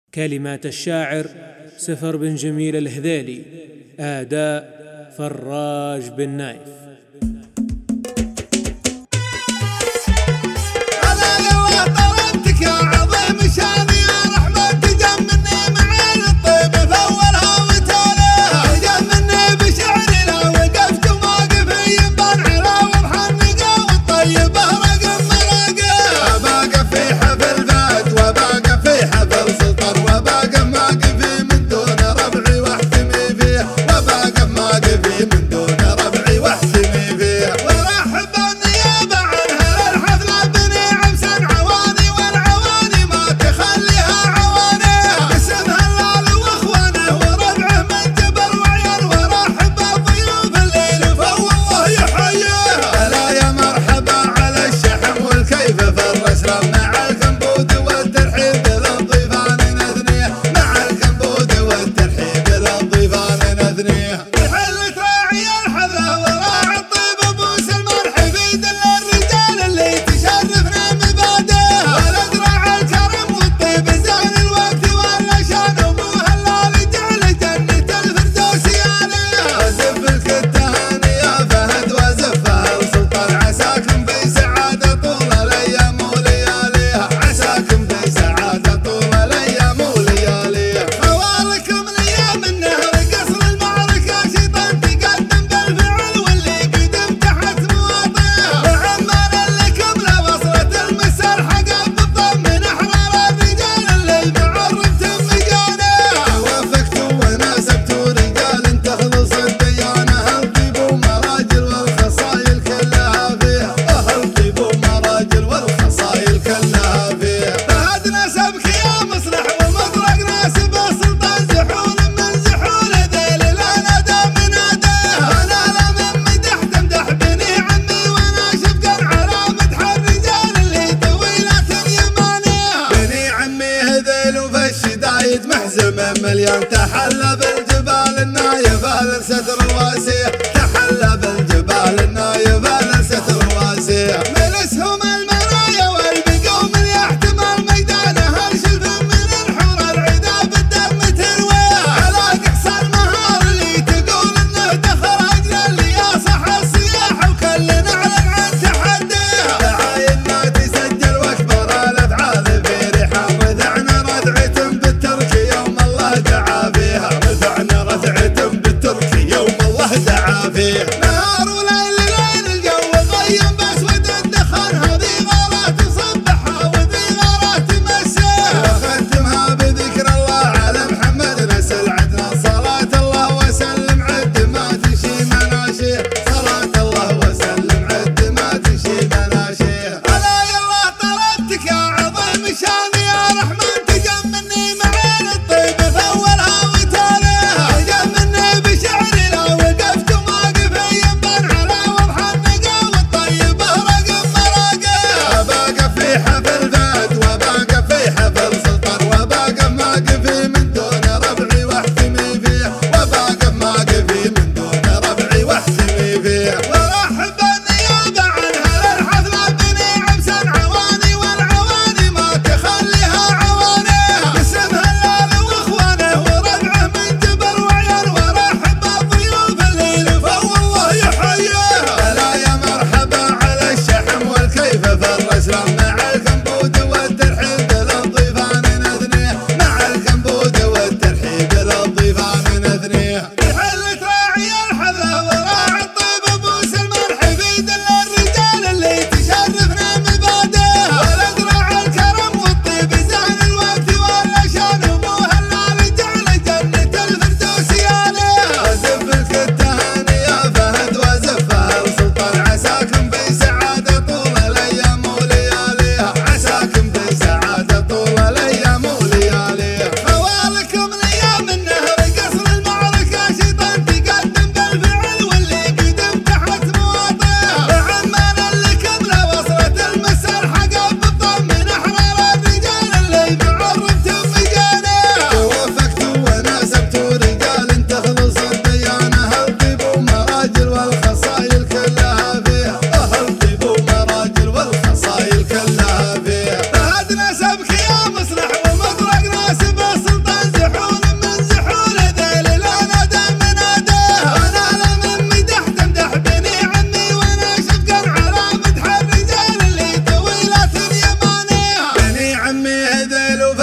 كلمات الشاعر سفر بن جميل الهذيلي، أداء فراج بن نايف. مليان تحلى بالجبال النايفة لنست رواسيه، تحلى بالجبال النايفة لنست رواسيه. من اسهم المرايا والبقوا من يحتمل ميدانها الشلف من الحور العدا بالدم ترويه. على قصى المهار اللي تقول انه دخل اجل اللي يصح الصياح وكل نعلم عن تحديه. دعاينا تسجل واكبر الافعال في رحاب رذعنا ردعة بالترك يوم الله دعا فيها، رفعنا رفعة بالترك يوم الله دعا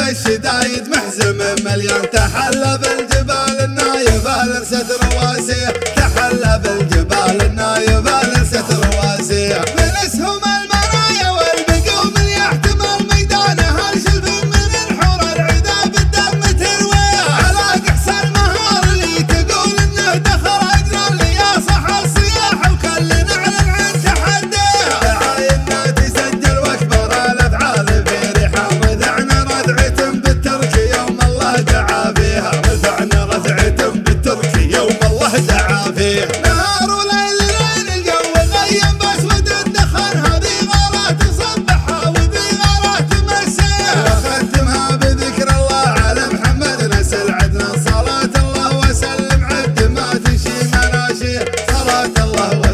الشدايد محزم مليان تحلى بالجبال النايف لرست رواسيه تحلى بالجبال النايف لرست رواسيه من اسهم المرايا والبقوم اللي يحتمل ميدانها الشلف من الحور العدا بالدم ترويه على قحص المهار اللي تقول انه دخل اجر اللي يصح الصياح وكل نعلن عن تحديه دعاينا تسجل واكبر الافعال في ريحه وذعنا ردعه بالترك يوم الله دعا فيها رفعنا رفعه بالترك يوم الله دعا فيه نهار وليل لين الجو غيم باسود الدخان هذه غارات صبحها وذي غارات مساء وختمها بذكر الله على محمد نسل عدنا صلاة الله وسلم عد ما تشي مناشيه صلاة الله